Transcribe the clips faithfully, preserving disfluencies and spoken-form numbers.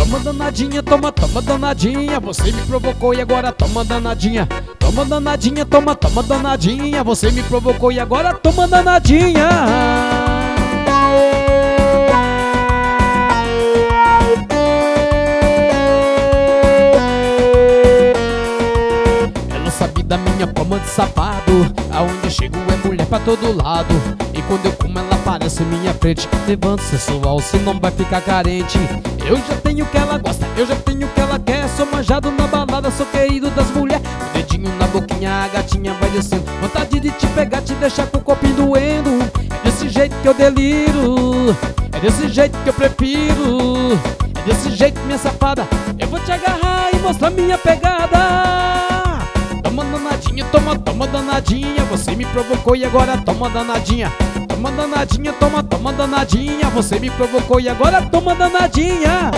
Toma danadinha, toma, toma danadinha. Você me provocou e agora toma danadinha. Toma danadinha, toma, toma danadinha. Você me provocou e agora toma danadinha. Ela sabe da minha fama de safado. Aonde eu chego é mulher pra todo lado. E quando eu como ela aparece em minha frente. Levanta sensual, se não vai ficar carente. Eu já tenho o que ela gosta, eu já tenho o que ela quer. Sou manjado na balada, sou querido das mulheres. O dedinho na boquinha, a gatinha vai descendo. Vontade de te pegar, te deixar com o copinho doendo. É desse jeito que eu deliro, é desse jeito que eu prefiro. É desse jeito, minha safada, eu vou te agarrar e mostrar minha pegada. Toma danadinha, toma, toma danadinha. Você me provocou e agora toma danadinha. Toma danadinha, toma, toma danadinha. Você me provocou e agora toma danadinha.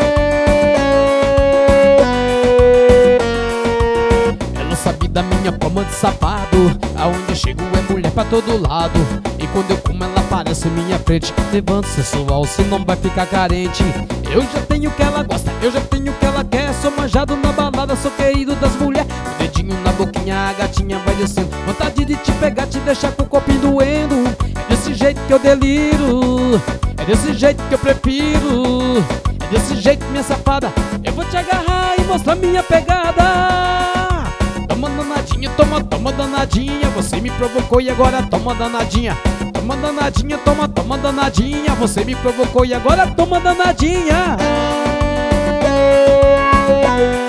Ela sabe da minha fama de safado. Aonde eu chego é mulher pra todo lado. E quando eu como ela aparece em minha frente. Levanta sensual, se não vai ficar carente. Eu já tenho o que ela gosta, eu já tenho o que ela quer. Sou manjado na balada, sou querido das mulheres. O dedinho na boquinha, a gatinha vai descendo. Vontade de te pegar, te deixar com o copinho doendo. É desse jeito que eu deliro, é desse jeito que eu prefiro. É desse jeito, minha safada, eu vou te agarrar e mostrar minha pegada. Toma danadinha, toma, toma danadinha. Você me provocou e agora toma danadinha. Toma danadinha, toma, toma danadinha. Você me provocou e agora toma danadinha.